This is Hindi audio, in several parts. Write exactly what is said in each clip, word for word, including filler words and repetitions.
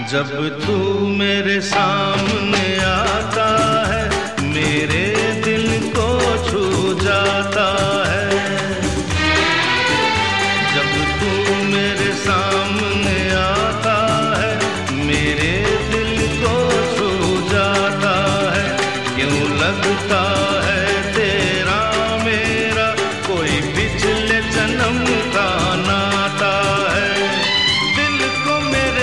जब तू मेरे सामने आता है मेरे दिल को छू जाता है। जब तू मेरे सामने आता है मेरे दिल को छू जाता है। क्यों लगता है तेरा मेरा कोई पिछले जन्म का नाता है। दिल को मेरे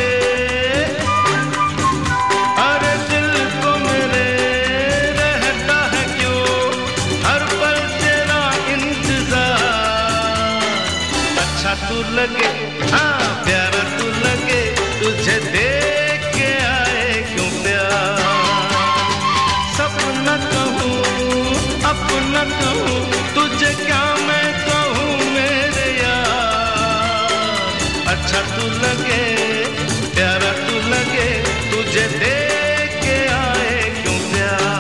अरे दिल को मेरे रहता है क्यों हर पल तेरा इंतजार। अच्छा तू लगे हाँ प्यारा तू लगे तुझे देख के आए क्यों प्यार। सपना कहूँ अपना कहूँ तुझे क्या मैं कहूँ मेरे यार। अच्छा तू लगे प्यारा तू लगे तुझे देख के आए क्यों प्यार।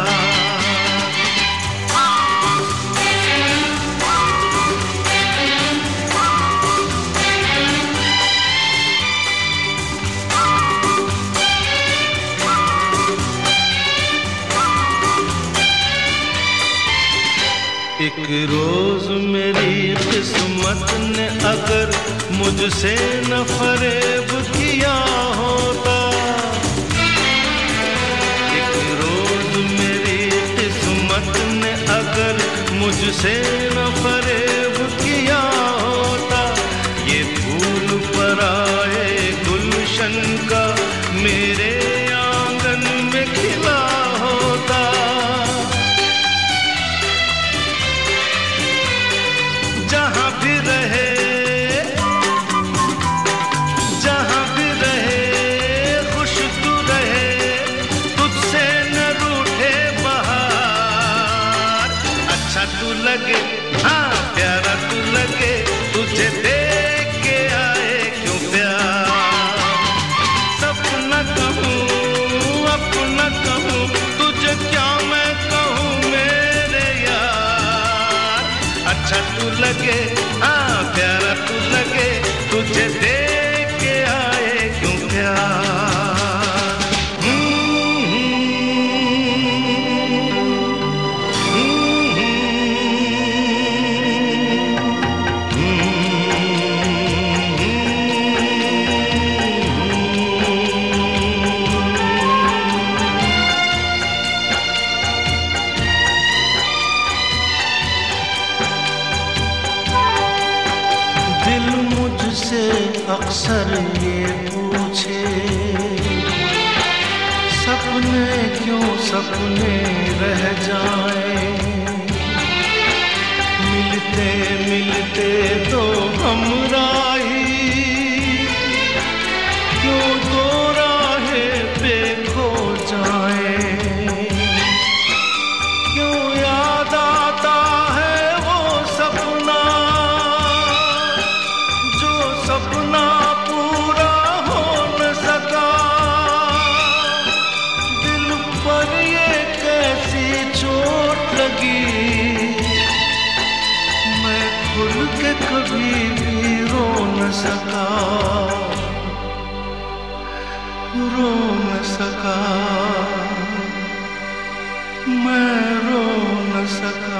एक रोज मेरी किस्मत ने अगर मुझसे न फरेब किया होता। एक रोज मेरी किस्मत ने अगर मुझसे न फरेब किया होता। ये फूल पर आए गुलशन का मेरे आंगन में खिला होता। जहाँ भी रहे जहाँ भी रहे खुश तू रहे तुझसे न रूठे बहार। अच्छा तू लगे हाँ प्यारा तू लगे तुझे देख के आए क्यों प्यार। सपना कहूँ अपना कहूँ तुझे क्या मैं कहूँ मेरे यार। अच्छा तू लगे हाँ प्यारा तू लगे तुझे देख के आए क्यों प्यार। दिल मुझसे अक्सर ये पूछे सपने क्यों सपने रह जाए। मिलते मिलते तो हमराही क्यों दो राहें पे खो जाए। क्यों याद आता है वो सपना सपना पूरा हो न सका। दिल पर ये कैसी चोट लगी मैं खुल के कभी भी रो न सका। रो न सका मैं रो न सका।